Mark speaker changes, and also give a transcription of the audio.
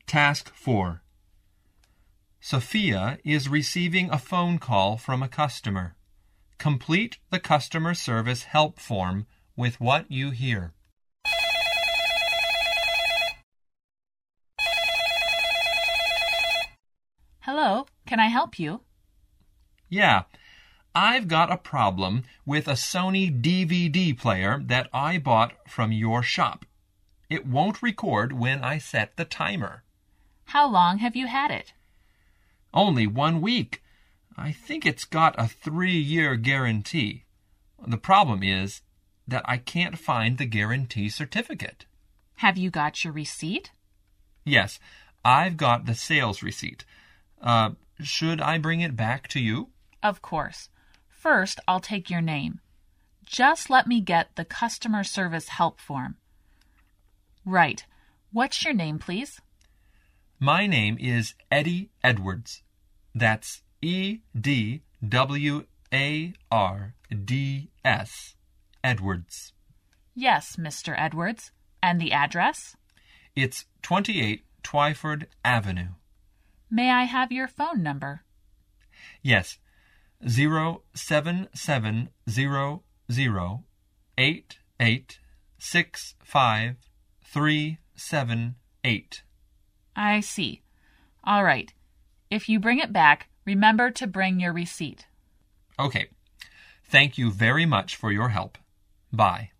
Speaker 1: Task 4. Sophia is receiving a phone call from a customer. Complete the customer service help form with what you hear.
Speaker 2: Hello, can I help you?
Speaker 1: Yeah, I've got a problem with a Sony DVD player that I bought from your shop. It won't record when I set the timer.
Speaker 2: How long have you had it?
Speaker 1: Only 1 week. I think it's got a 3-year guarantee. The problem is that I can't find the guarantee certificate.
Speaker 2: Have you got your receipt?
Speaker 1: Yes, I've got the sales receipt. Should I bring it back to you?
Speaker 2: Of course. First, I'll take your name. Just let me get the customer service help form. Right. What's your name, please?
Speaker 1: My name is Eddie Edwards. That's Edwards. Edwards.
Speaker 2: Yes, Mr. Edwards. And the address?
Speaker 1: It's 28 Twyford Avenue.
Speaker 2: May I have your phone number?
Speaker 1: Yes, 07700886537
Speaker 2: I see. All right. If you bring it back, remember to bring your receipt.
Speaker 1: Okay. Thank you very much for your help. Bye.